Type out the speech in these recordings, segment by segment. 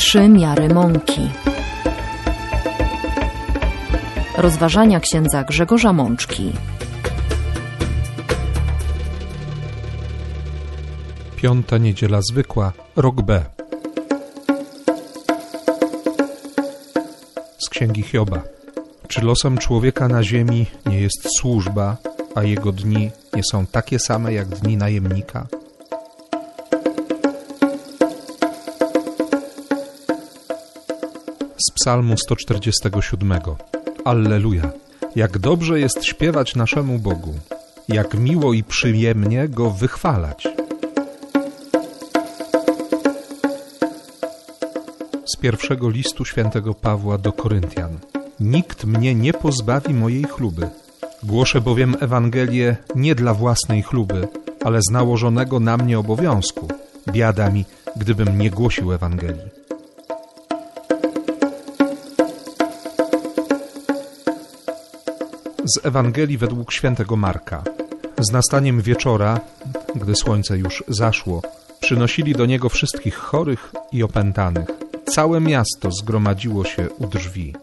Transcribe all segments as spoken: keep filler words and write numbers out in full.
Trzy miary mąki. Rozważania księdza Grzegorza Mączki. Piąta niedziela zwykła, rok B. Z księgi Hioba. Czy losem człowieka na ziemi nie jest służba, a jego dni nie są takie same jak dni najemnika? Z psalmu sto czterdziestego siódmego. Alleluja! Jak dobrze jest śpiewać naszemu Bogu, jak miło i przyjemnie Go wychwalać. Z pierwszego listu świętego Pawła do Koryntian. Nikt mnie nie pozbawi mojej chluby. Głoszę bowiem Ewangelię nie dla własnej chluby, ale z nałożonego na mnie obowiązku. Biada mi, gdybym nie głosił Ewangelii. Z Ewangelii według świętego Marka. Z nastaniem wieczora, gdy słońce już zaszło, przynosili do niego wszystkich chorych i opętanych. Całe miasto zgromadziło się u drzwi.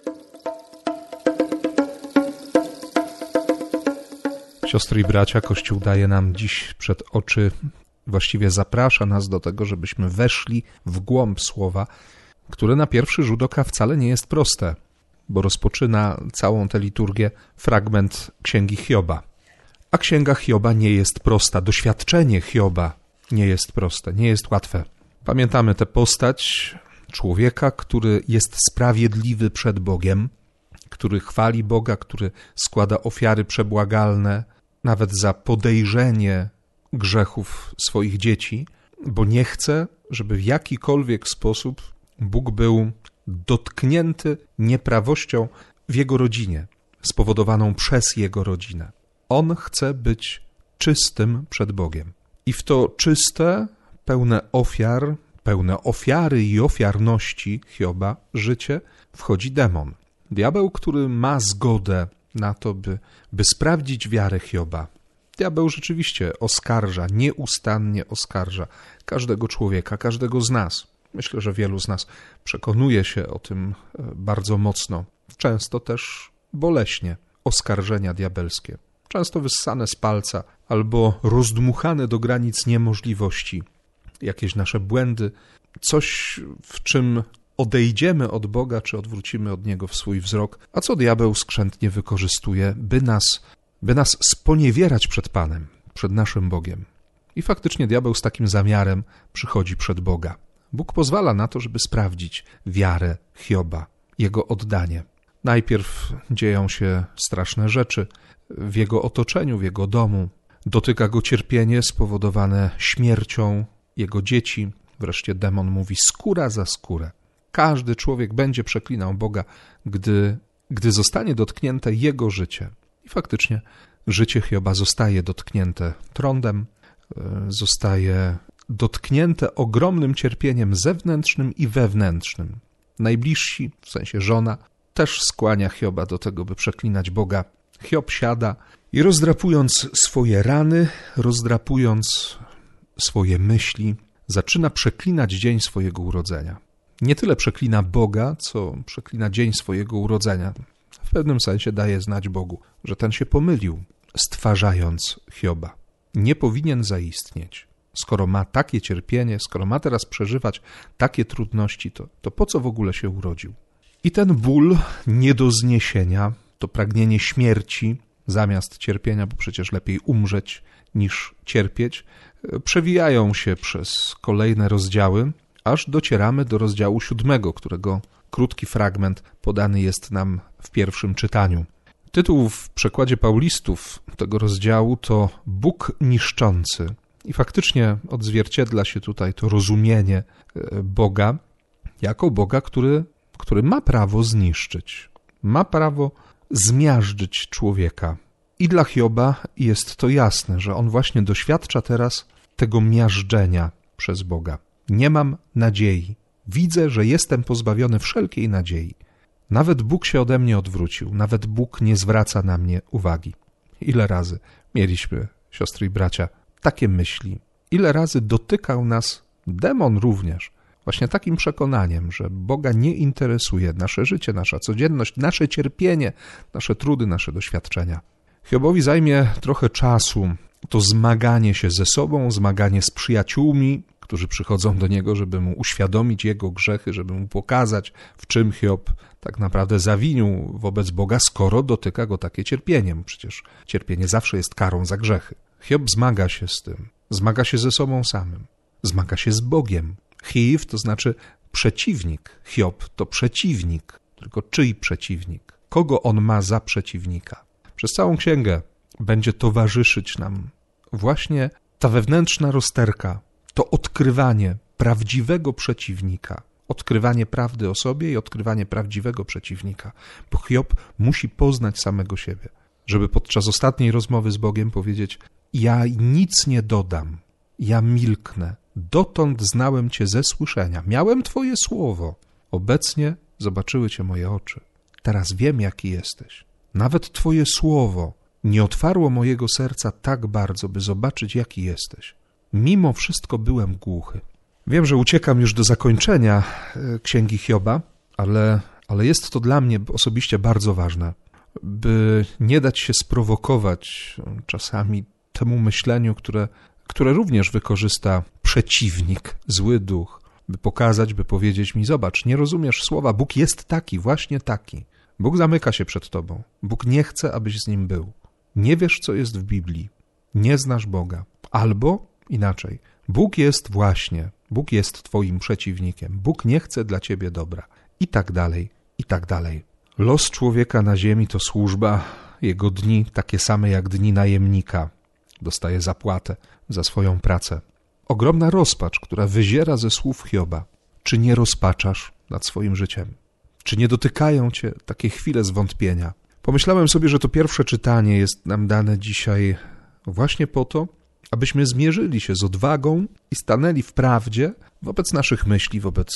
Siostry i bracia, Kościół daje nam dziś przed oczy, właściwie zaprasza nas do tego, żebyśmy weszli w głąb słowa, które na pierwszy rzut oka wcale nie jest proste, bo rozpoczyna całą tę liturgię fragment księgi Hioba. A księga Hioba nie jest prosta, doświadczenie Hioba nie jest proste, nie jest łatwe. Pamiętamy tę postać człowieka, który jest sprawiedliwy przed Bogiem, który chwali Boga, który składa ofiary przebłagalne, nawet za podejrzenie grzechów swoich dzieci, bo nie chce, żeby w jakikolwiek sposób Bóg był dotknięty nieprawością w jego rodzinie, spowodowaną przez jego rodzinę. On chce być czystym przed Bogiem. I w to czyste, pełne ofiar, pełne ofiary i ofiarności Hioba życie wchodzi demon. Diabeł, który ma zgodę na to, by, by sprawdzić wiarę Hioba. Diabeł rzeczywiście oskarża, nieustannie oskarża każdego człowieka, każdego z nas. Myślę, że wielu z nas przekonuje się o tym bardzo mocno, często też boleśnie, oskarżenia diabelskie. Często wyssane z palca albo rozdmuchane do granic niemożliwości. Jakieś nasze błędy, coś, w czym odejdziemy od Boga, czy odwrócimy od Niego w swój wzrok, a co diabeł skrzętnie wykorzystuje, by nas, by nas sponiewierać przed Panem, przed naszym Bogiem. I faktycznie diabeł z takim zamiarem przychodzi przed Boga. Bóg pozwala na to, żeby sprawdzić wiarę Hioba, jego oddanie. Najpierw dzieją się straszne rzeczy w jego otoczeniu, w jego domu. Dotyka go cierpienie spowodowane śmiercią jego dzieci. Wreszcie demon mówi skóra za skórę. Każdy człowiek będzie przeklinał Boga, gdy, gdy zostanie dotknięte jego życie. I faktycznie życie Hioba zostaje dotknięte trądem, zostaje dotknięte ogromnym cierpieniem zewnętrznym i wewnętrznym. Najbliżsi, w sensie żona, też skłania Hioba do tego, by przeklinać Boga. Hiob siada i rozdrapując swoje rany, rozdrapując swoje myśli, zaczyna przeklinać dzień swojego urodzenia. Nie tyle przeklina Boga, co przeklina dzień swojego urodzenia. W pewnym sensie daje znać Bogu, że ten się pomylił, stwarzając Hioba. Nie powinien zaistnieć. Skoro ma takie cierpienie, skoro ma teraz przeżywać takie trudności, to, to po co w ogóle się urodził? I ten ból nie do zniesienia, to pragnienie śmierci zamiast cierpienia, bo przecież lepiej umrzeć niż cierpieć, przewijają się przez kolejne rozdziały, aż docieramy do rozdziału siódmego, którego krótki fragment podany jest nam w pierwszym czytaniu. Tytuł w przekładzie Paulistów tego rozdziału to Bóg niszczący. I faktycznie odzwierciedla się tutaj to rozumienie Boga jako Boga, który, który ma prawo zniszczyć, ma prawo zmiażdżyć człowieka. I dla Hioba jest to jasne, że on właśnie doświadcza teraz tego miażdżenia przez Boga. Nie mam nadziei. Widzę, że jestem pozbawiony wszelkiej nadziei. Nawet Bóg się ode mnie odwrócił, nawet Bóg nie zwraca na mnie uwagi. Ile razy mieliśmy, siostry i bracia, takie myśli. Ile razy dotykał nas demon również, Właśnie takim przekonaniem, że Boga nie interesuje nasze życie, nasza codzienność, nasze cierpienie, nasze trudy, nasze doświadczenia. Hiobowi zajmie trochę czasu to zmaganie się ze sobą, zmaganie z przyjaciółmi, którzy przychodzą do niego, żeby mu uświadomić jego grzechy, żeby mu pokazać, w czym Hiob tak naprawdę zawinił wobec Boga, skoro dotyka go takie cierpienie. Przecież cierpienie zawsze jest karą za grzechy. Hiob zmaga się z tym, zmaga się ze sobą samym, zmaga się z Bogiem. Hiv to znaczy przeciwnik, Hiob to przeciwnik, tylko czyj przeciwnik? Kogo on ma za przeciwnika? Przez całą księgę będzie towarzyszyć nam właśnie ta wewnętrzna rozterka, to odkrywanie prawdziwego przeciwnika, odkrywanie prawdy o sobie i odkrywanie prawdziwego przeciwnika, bo Hiob musi poznać samego siebie, żeby podczas ostatniej rozmowy z Bogiem powiedzieć: ja nic nie dodam, ja milknę, dotąd znałem Cię ze słyszenia, miałem Twoje słowo, obecnie zobaczyły Cię moje oczy, teraz wiem, jaki jesteś. Nawet Twoje słowo nie otwarło mojego serca tak bardzo, by zobaczyć, jaki jesteś. Mimo wszystko byłem głuchy. Wiem, że uciekam już do zakończenia Księgi Hioba, ale, ale jest to dla mnie osobiście bardzo ważne, by nie dać się sprowokować czasami temu myśleniu, które, które również wykorzysta przeciwnik, zły duch, by pokazać, by powiedzieć mi: zobacz, nie rozumiesz słowa, Bóg jest taki, właśnie taki. Bóg zamyka się przed tobą. Bóg nie chce, abyś z Nim był. Nie wiesz, co jest w Biblii. Nie znasz Boga. Albo inaczej. Bóg jest właśnie, Bóg jest twoim przeciwnikiem. Bóg nie chce dla ciebie dobra. I tak dalej, i tak dalej. Los człowieka na ziemi to służba. Jego dni takie same jak dni najemnika. Dostaje zapłatę za swoją pracę. Ogromna rozpacz, która wyziera ze słów Hioba. Czy nie rozpaczasz nad swoim życiem? Czy nie dotykają cię takie chwile zwątpienia? Pomyślałem sobie, że to pierwsze czytanie jest nam dane dzisiaj właśnie po to, abyśmy zmierzyli się z odwagą i stanęli w prawdzie wobec naszych myśli, wobec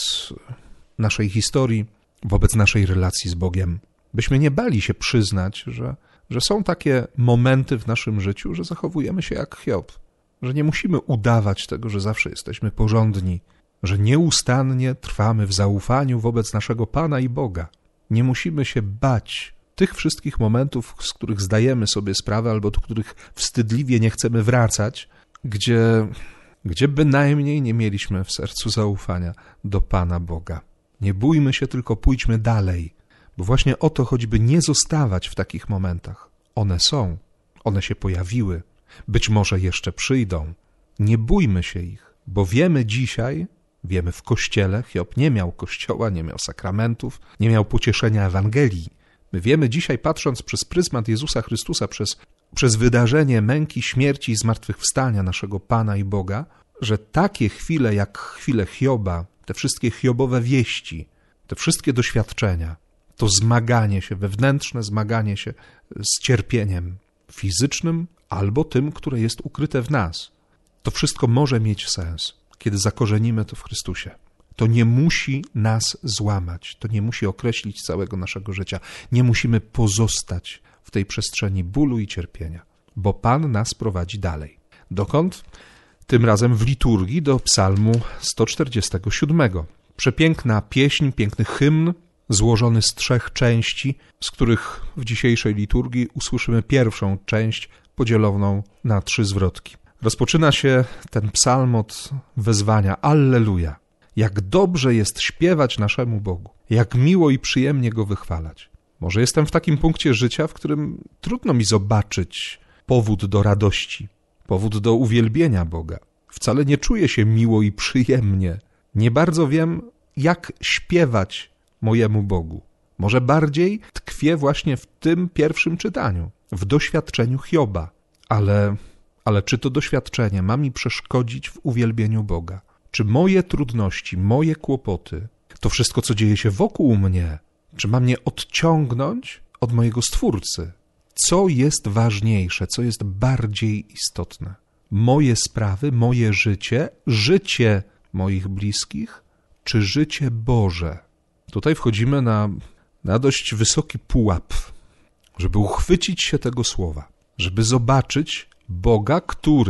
naszej historii, wobec naszej relacji z Bogiem. Byśmy nie bali się przyznać, że, że są takie momenty w naszym życiu, że zachowujemy się jak Hiob, że nie musimy udawać tego, że zawsze jesteśmy porządni, że nieustannie trwamy w zaufaniu wobec naszego Pana i Boga. Nie musimy się bać tych wszystkich momentów, z których zdajemy sobie sprawę albo do których wstydliwie nie chcemy wracać, gdzie, gdzie bynajmniej nie mieliśmy w sercu zaufania do Pana Boga. Nie bójmy się, tylko pójdźmy dalej, bo właśnie o to choćby nie zostawać w takich momentach. One są, one się pojawiły, być może jeszcze przyjdą. Nie bójmy się ich, bo wiemy dzisiaj, wiemy w Kościele, Hiob nie miał Kościoła, nie miał sakramentów, nie miał pocieszenia Ewangelii. My wiemy dzisiaj, patrząc przez pryzmat Jezusa Chrystusa, przez, przez wydarzenie męki, śmierci i zmartwychwstania naszego Pana i Boga, że takie chwile jak chwile Hioba, te wszystkie Hiobowe wieści, te wszystkie doświadczenia, to zmaganie się, wewnętrzne zmaganie się z cierpieniem fizycznym albo tym, które jest ukryte w nas. To wszystko może mieć sens, kiedy zakorzenimy to w Chrystusie. To nie musi nas złamać, to nie musi określić całego naszego życia. Nie musimy pozostać w tej przestrzeni bólu i cierpienia, bo Pan nas prowadzi dalej. Dokąd? Tym razem w liturgii do psalmu sto czterdziestego siódmego. Przepiękna pieśń, piękny hymn, złożony z trzech części, z których w dzisiejszej liturgii usłyszymy pierwszą część podzieloną na trzy zwrotki. Rozpoczyna się ten psalm od wezwania: Alleluja! Jak dobrze jest śpiewać naszemu Bogu, jak miło i przyjemnie Go wychwalać. Może jestem w takim punkcie życia, w którym trudno mi zobaczyć powód do radości, powód do uwielbienia Boga. Wcale nie czuję się miło i przyjemnie. Nie bardzo wiem, jak śpiewać mojemu Bogu. Może bardziej tkwię właśnie w tym pierwszym czytaniu, w doświadczeniu Hioba. Ale, ale czy to doświadczenie ma mi przeszkodzić w uwielbieniu Boga? Czy moje trudności, moje kłopoty, to wszystko, co dzieje się wokół mnie, czy ma mnie odciągnąć od mojego Stwórcy? Co jest ważniejsze, co jest bardziej istotne? Moje sprawy, moje życie, życie moich bliskich, czy życie Boże? Tutaj wchodzimy na, na dość wysoki pułap, żeby uchwycić się tego słowa, żeby zobaczyć Boga, który,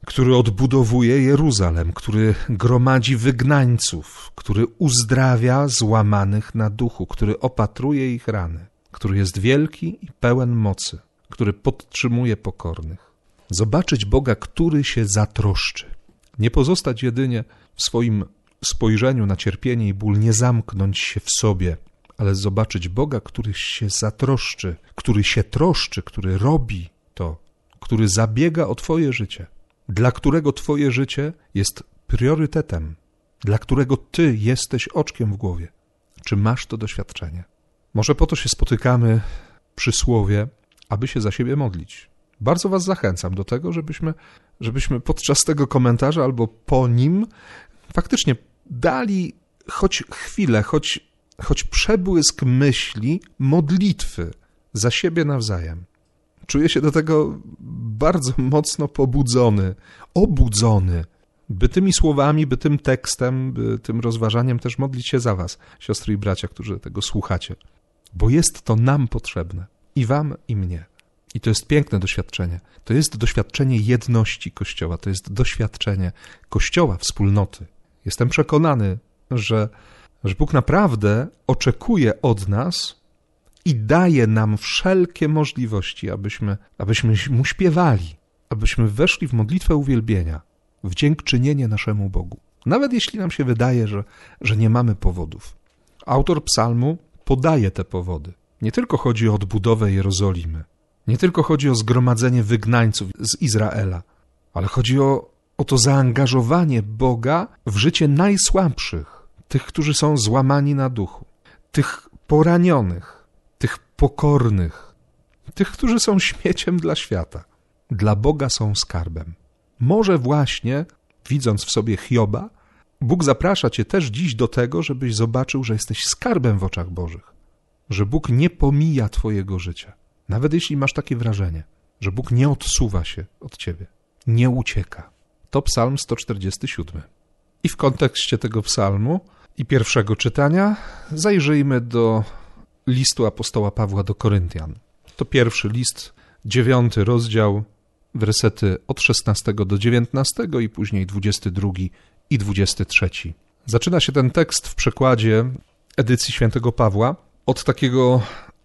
który odbudowuje Jeruzalem, który gromadzi wygnańców, który uzdrawia złamanych na duchu, który opatruje ich rany, który jest wielki i pełen mocy, który podtrzymuje pokornych. Zobaczyć Boga, który się zatroszczy. Nie pozostać jedynie w swoim spojrzeniu na cierpienie i ból, nie zamknąć się w sobie, ale zobaczyć Boga, który się zatroszczy, który się troszczy, który robi to, który zabiega o twoje życie, dla którego twoje życie jest priorytetem, dla którego ty jesteś oczkiem w głowie. Czy masz to doświadczenie? Może po to się spotykamy przy słowie, aby się za siebie modlić. Bardzo was zachęcam do tego, żebyśmy, żebyśmy podczas tego komentarza albo po nim faktycznie dali choć chwilę, choć, choć przebłysk myśli, modlitwy za siebie nawzajem. Czuję się do tego bardzo mocno pobudzony, obudzony, by tymi słowami, by tym tekstem, by tym rozważaniem też modlić się za was, siostry i bracia, którzy tego słuchacie. Bo jest to nam potrzebne, i wam, i mnie. I to jest piękne doświadczenie. To jest doświadczenie jedności Kościoła, to jest doświadczenie Kościoła, wspólnoty. Jestem przekonany, że, że Bóg naprawdę oczekuje od nas i daje nam wszelkie możliwości, abyśmy, abyśmy Mu śpiewali, abyśmy weszli w modlitwę uwielbienia, w dziękczynienie naszemu Bogu. Nawet jeśli nam się wydaje, że, że nie mamy powodów. Autor psalmu podaje te powody. Nie tylko chodzi o odbudowę Jerozolimy, nie tylko chodzi o zgromadzenie wygnańców z Izraela, ale chodzi o, o to zaangażowanie Boga w życie najsłabszych, tych, którzy są złamani na duchu, tych poranionych, tych pokornych, tych, którzy są śmieciem dla świata. Dla Boga są skarbem. Może właśnie, widząc w sobie Hioba, Bóg zaprasza cię też dziś do tego, żebyś zobaczył, że jesteś skarbem w oczach Bożych, że Bóg nie pomija twojego życia. Nawet jeśli masz takie wrażenie, że Bóg nie odsuwa się od ciebie, nie ucieka. To psalm sto czterdziesty siódmy. I w kontekście tego psalmu i pierwszego czytania zajrzyjmy do listu apostoła Pawła do Koryntian. To pierwszy list, dziewiąty rozdział, wersety od szesnastego do dziewiętnastego i później dwudziesty drugi i dwudziesty trzeci. Zaczyna się ten tekst w przekładzie edycji świętego Pawła od takiego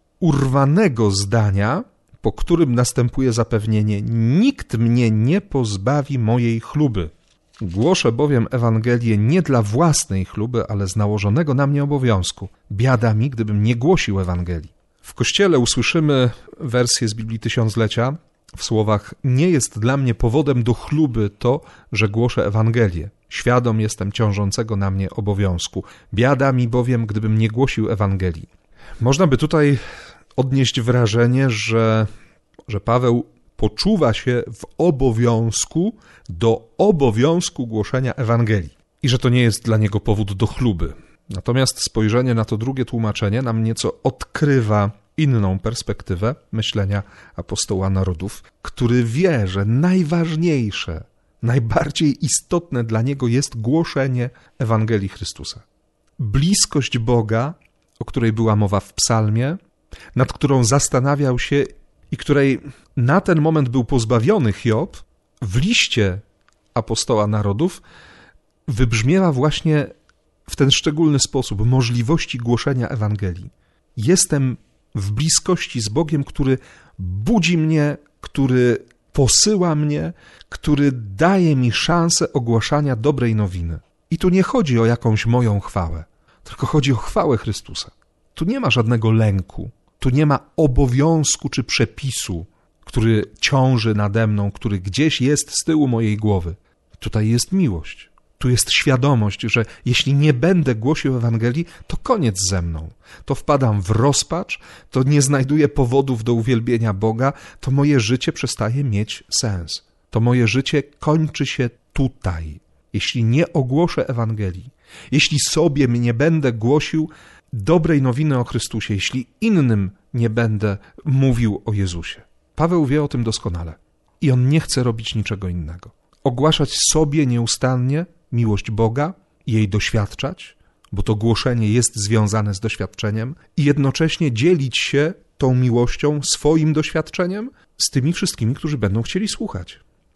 urwanego zdania, po którym następuje zapewnienie: nikt mnie nie pozbawi mojej chluby. Głoszę bowiem Ewangelię nie dla własnej chluby, ale z nałożonego na mnie obowiązku. Biada mi, gdybym nie głosił Ewangelii. W Kościele usłyszymy wersję z Biblii Tysiąclecia w słowach: nie jest dla mnie powodem do chluby to, że głoszę Ewangelię. Świadom jestem ciążącego na mnie obowiązku. Biada mi bowiem, gdybym nie głosił Ewangelii. Można by tutaj odnieść wrażenie, że, że Paweł poczuwa się w obowiązku do obowiązku głoszenia Ewangelii i że to nie jest dla niego powód do chluby. Natomiast spojrzenie na to drugie tłumaczenie nam nieco odkrywa inną perspektywę myślenia apostoła narodów, który wie, że najważniejsze, najbardziej istotne dla niego jest głoszenie Ewangelii Chrystusa. Bliskość Boga, o której była mowa w psalmie, nad którą zastanawiał się i której na ten moment był pozbawiony Hiob, w liście apostoła narodów wybrzmiewa właśnie w ten szczególny sposób możliwości głoszenia Ewangelii. Jestem w bliskości z Bogiem, który budzi mnie, który posyła mnie, który daje mi szansę ogłaszania dobrej nowiny. I tu nie chodzi o jakąś moją chwałę, tylko chodzi o chwałę Chrystusa. Tu nie ma żadnego lęku, tu nie ma obowiązku czy przepisu, który ciąży nade mną, który gdzieś jest z tyłu mojej głowy. Tutaj jest miłość. Tu jest świadomość, że jeśli nie będę głosił Ewangelii, to koniec ze mną. To wpadam w rozpacz, to nie znajduję powodów do uwielbienia Boga, to moje życie przestaje mieć sens. To moje życie kończy się tutaj. Jeśli nie ogłoszę Ewangelii, jeśli sobie nie będę głosił dobrej nowiny o Chrystusie, jeśli innym nie będę mówił o Jezusie. Paweł wie o tym doskonale i on nie chce robić niczego innego. Ogłaszać sobie nieustannie miłość Boga i jej doświadczać, bo to głoszenie jest związane z doświadczeniem, i jednocześnie dzielić się tą miłością, swoim doświadczeniem z tymi wszystkimi, którzy będą chcieli słuchać,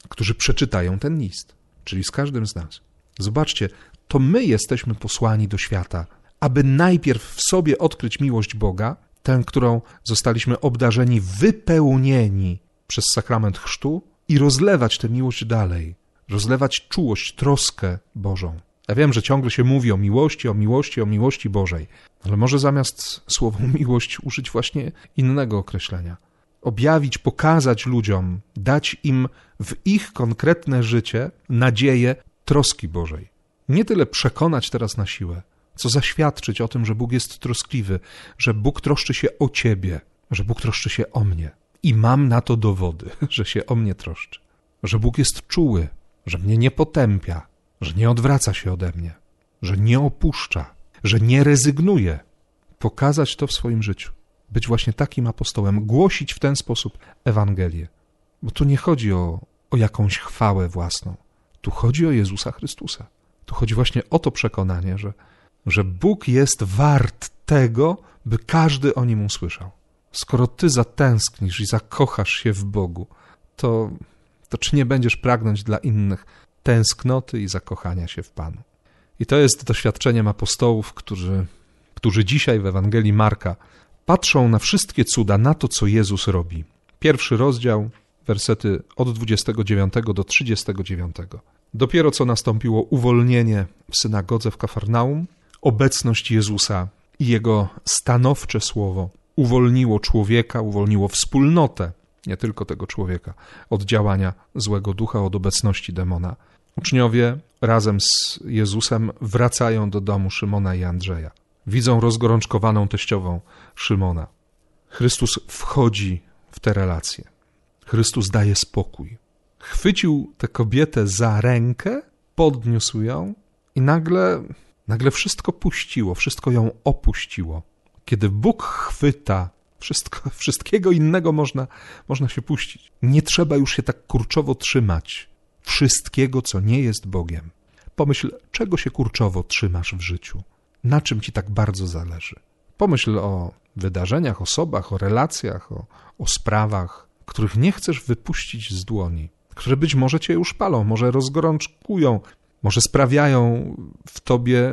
którzy przeczytają ten list, czyli z każdym z nas. Zobaczcie, to my jesteśmy posłani do świata, aby najpierw w sobie odkryć miłość Boga, tę, którą zostaliśmy obdarzeni, wypełnieni przez sakrament chrztu i rozlewać tę miłość dalej, rozlewać czułość, troskę Bożą. Ja wiem, że ciągle się mówi o miłości, o miłości, o miłości Bożej, ale może zamiast słowa miłość użyć właśnie innego określenia. Objawić, pokazać ludziom, dać im w ich konkretne życie nadzieję troski Bożej. Nie tyle przekonać teraz na siłę, co zaświadczyć o tym, że Bóg jest troskliwy, że Bóg troszczy się o ciebie, że Bóg troszczy się o mnie. I mam na to dowody, że się o mnie troszczy, że Bóg jest czuły, że mnie nie potępia, że nie odwraca się ode mnie, że nie opuszcza, że nie rezygnuje. Pokazać to w swoim życiu, być właśnie takim apostołem, głosić w ten sposób Ewangelię. Bo tu nie chodzi o, o jakąś chwałę własną, tu chodzi o Jezusa Chrystusa. Tu chodzi właśnie o to przekonanie, że, że Bóg jest wart tego, by każdy o Nim usłyszał. Skoro ty zatęsknisz i zakochasz się w Bogu, to, to czy nie będziesz pragnąć dla innych tęsknoty i zakochania się w Panu? I to jest doświadczeniem apostołów, którzy, którzy dzisiaj w Ewangelii Marka patrzą na wszystkie cuda, na to, co Jezus robi. Pierwszy rozdział, wersety od dwudziestego dziewiątego do trzydziestego dziewiątego. Dopiero co nastąpiło uwolnienie w synagodze w Kafarnaum, obecność Jezusa i Jego stanowcze słowo uwolniło człowieka, uwolniło wspólnotę, nie tylko tego człowieka, od działania złego ducha, od obecności demona. Uczniowie razem z Jezusem wracają do domu Szymona i Andrzeja. Widzą rozgorączkowaną teściową Szymona. Chrystus wchodzi w te relacje. Chrystus daje spokój. Chwycił tę kobietę za rękę, podniósł ją i nagle, nagle wszystko puściło, wszystko ją opuściło. Kiedy Bóg chwyta, wszystko, wszystkiego innego można, można się puścić. Nie trzeba już się tak kurczowo trzymać wszystkiego, co nie jest Bogiem. Pomyśl, czego się kurczowo trzymasz w życiu? Na czym ci tak bardzo zależy? Pomyśl o wydarzeniach, osobach, o relacjach, o, o sprawach, których nie chcesz wypuścić z dłoni, które być może cię już palą, może rozgorączkują, może sprawiają w tobie,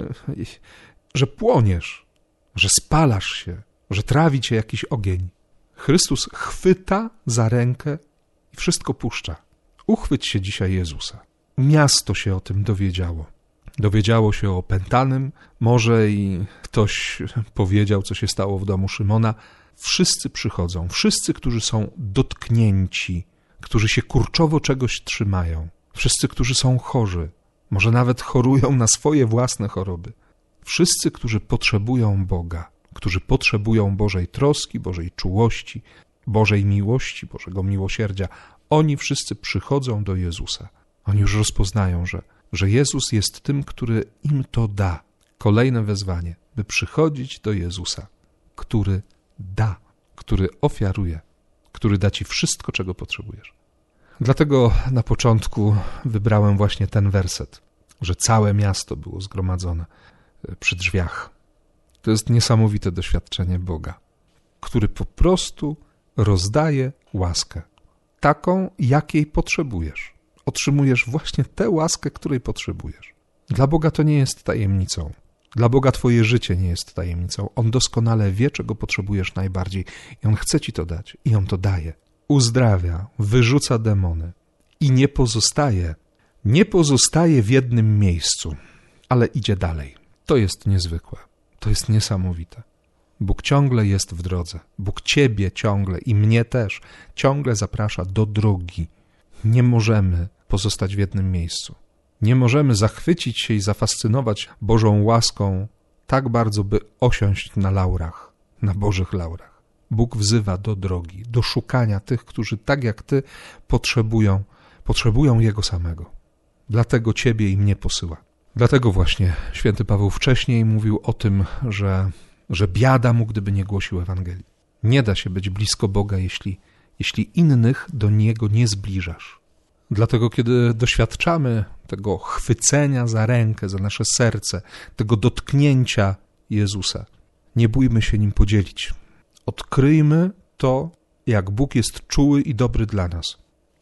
że płoniesz, że spalasz się, że trawi cię jakiś ogień. Chrystus chwyta za rękę i wszystko puszcza. Uchwyć się dzisiaj Jezusa. Miasto się o tym dowiedziało. Dowiedziało się o opętanym, może i ktoś powiedział, co się stało w domu Szymona. Wszyscy przychodzą, wszyscy, którzy są dotknięci, którzy się kurczowo czegoś trzymają, wszyscy, którzy są chorzy, może nawet chorują na swoje własne choroby. Wszyscy, którzy potrzebują Boga, którzy potrzebują Bożej troski, Bożej czułości, Bożej miłości, Bożego miłosierdzia, oni wszyscy przychodzą do Jezusa. Oni już rozpoznają, że, że Jezus jest tym, który im to da. Kolejne wezwanie, by przychodzić do Jezusa, który da, który ofiaruje, który da ci wszystko, czego potrzebujesz. Dlatego na początku wybrałem właśnie ten werset, że całe miasto było zgromadzone przy drzwiach. To jest niesamowite doświadczenie Boga, który po prostu rozdaje łaskę, taką, jakiej potrzebujesz. Otrzymujesz właśnie tę łaskę, której potrzebujesz. Dla Boga to nie jest tajemnicą. Dla Boga twoje życie nie jest tajemnicą. On doskonale wie, czego potrzebujesz najbardziej i On chce ci to dać i On to daje. Uzdrawia, wyrzuca demony i nie pozostaje, nie pozostaje w jednym miejscu, ale idzie dalej. To jest niezwykłe, to jest niesamowite. Bóg ciągle jest w drodze. Bóg ciebie ciągle i mnie też ciągle zaprasza do drogi. Nie możemy pozostać w jednym miejscu. Nie możemy zachwycić się i zafascynować Bożą łaską tak bardzo, by osiąść na laurach, na Bożych laurach. Bóg wzywa do drogi, do szukania tych, którzy tak jak ty potrzebują, potrzebują Jego samego. Dlatego ciebie i mnie posyła. Dlatego właśnie święty Paweł wcześniej mówił o tym, że, że biada mu, gdyby nie głosił Ewangelii. Nie da się być blisko Boga, jeśli, jeśli innych do Niego nie zbliżasz. Dlatego kiedy doświadczamy tego chwycenia za rękę, za nasze serce, tego dotknięcia Jezusa, nie bójmy się Nim podzielić. Odkryjmy to, jak Bóg jest czuły i dobry dla nas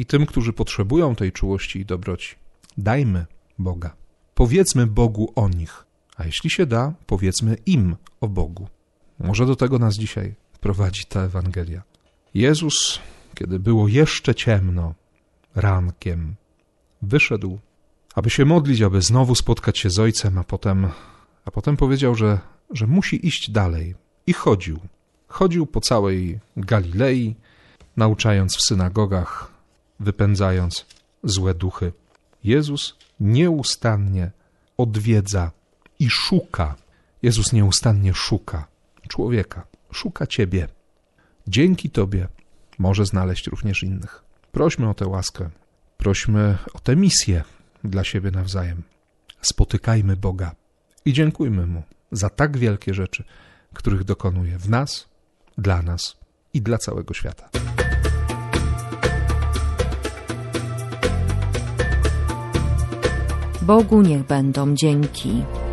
I tym, którzy potrzebują tej czułości i dobroci, dajmy Boga. Powiedzmy Bogu o nich, a jeśli się da, powiedzmy im o Bogu. Może do tego nas dzisiaj prowadzi ta Ewangelia. Jezus, kiedy było jeszcze ciemno, rankiem, wyszedł, aby się modlić, aby znowu spotkać się z Ojcem, a potem, a potem powiedział, że, że musi iść dalej. I chodził. Chodził po całej Galilei, nauczając w synagogach, wypędzając złe duchy. Jezus nieustannie odwiedza i szuka. Jezus nieustannie szuka człowieka, szuka Ciebie. Dzięki Tobie może znaleźć również innych. Prośmy o tę łaskę, prośmy o tę misję dla siebie nawzajem. Spotykajmy Boga i dziękujmy Mu za tak wielkie rzeczy, których dokonuje w nas, dla nas i dla całego świata. Bogu niech będą dzięki.